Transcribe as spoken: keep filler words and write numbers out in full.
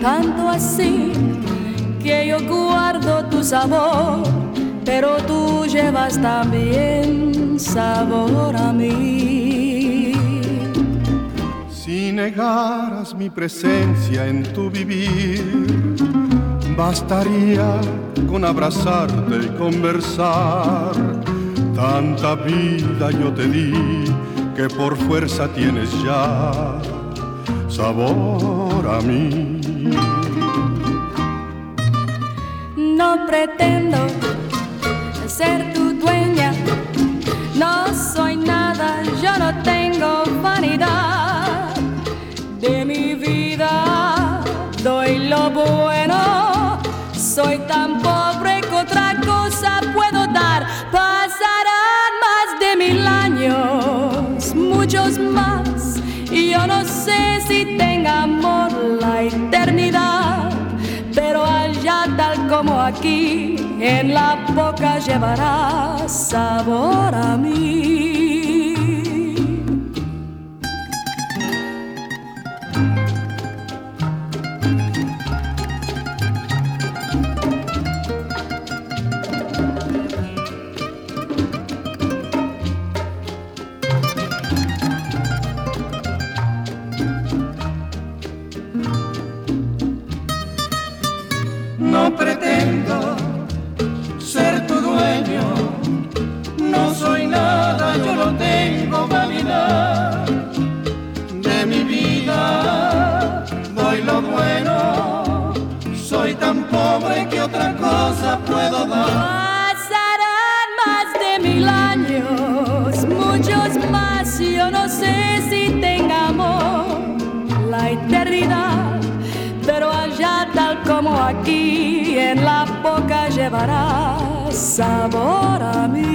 tanto así que yo guardo tu sabor, pero tú llevas también sabor a mí. Si negaras mi presencia en tu vivir, bastaría con abrazarte y conversar. Tanta vida yo te di que por fuerza tienes ya sabor a mí. No pretendo ser tu dueña, no soy nada, yo no tengo vanidad. De mi vida doy lo bueno, soy tan pobre que otra cosa puedo dar. Pasarán más de mil años, muchos más, y yo no sé si tenga amor la eternidad, pero allá tal como aquí, en la boca llevará sabor a mí. No pretendo ser tu dueño, no soy nada, yo no tengo vanidad. De mi vida doy lo bueno, soy tan pobre que otra cosa puedo dar. Pasarán más de mil años, muchos más, yo no sé si tenga amor la eternidad, pero allá tal como aquí, en la boca llevará sabor a mí.